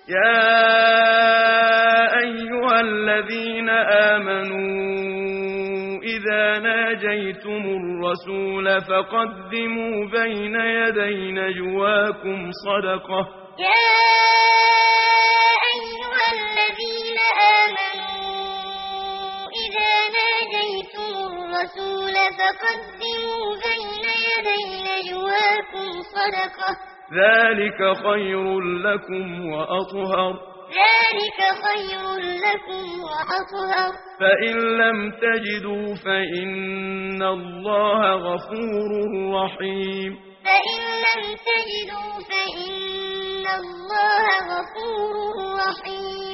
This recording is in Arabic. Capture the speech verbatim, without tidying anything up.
يا أيها الذين آمنوا إذا ناجيتم الرسول فقدموا بين يدي نجواكم صدقة يا أيها الذين آمنوا إذا ناجيتم الرسول فقدموا بين يدي نجواكم صدقة ذلك خير لكم وأطهر ذلك خير لكم وأطهر فإن لم تجدوا فإن الله غفور رحيم فإن لم تجدوا فإن الله غفور رحيم